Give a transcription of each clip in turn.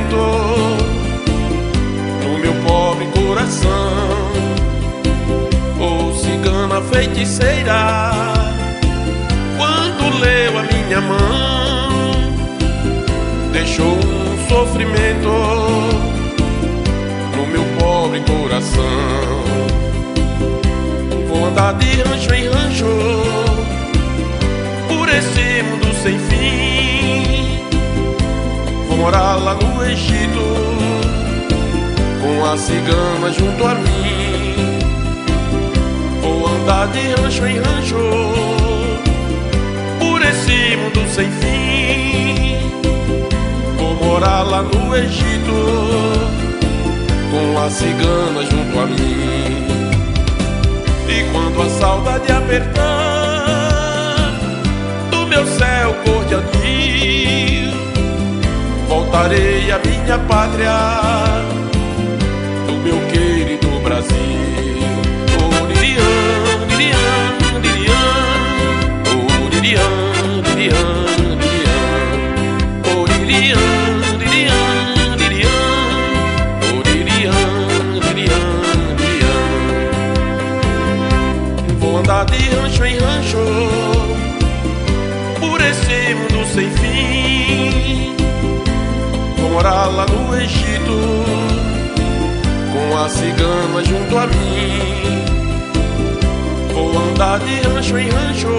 sofrimento no meu pobre coração. Oh, cigana feiticeira, quando leu a minha mão, deixou um sofrimento no meu pobre coração. Vou andar de rancho em rancho por esse mundo sem fim. Vou morar lá no Egito com a cigana junto a mim. Vou andar de rancho em rancho por esse mundo sem fim. Vou morar lá no Egito com a cigana junto a mim. E quando a saudade apertar do meu céu cor de anil, voltarei à minha pátria, do meu querido Brasil. Oh, Lirian, Lirian, Lirian, oh, Lirian, Lirian, Lirian, oh, Lirian, Lirian, Lirian, oh, Lirian, Lirian, Lirian. Vou andar de rancho em rancho por esse mundo sem fim. Vou morar lá no Egito com a cigana junto a mim. Vou andar de rancho em rancho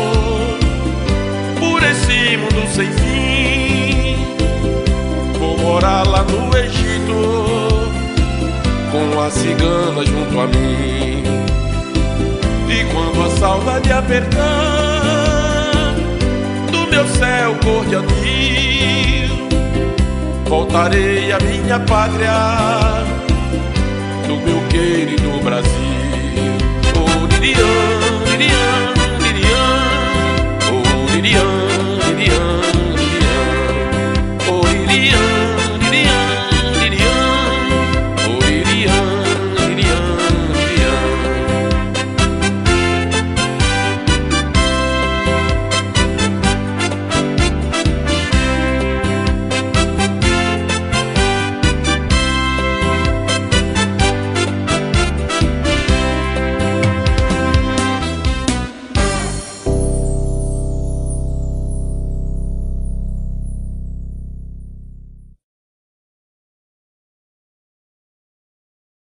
por esse mundo sem fim. Vou morar lá no Egito com a cigana junto a mim. E quando a saudade apertar do meu céu cor de anil, voltarei à minha pátria,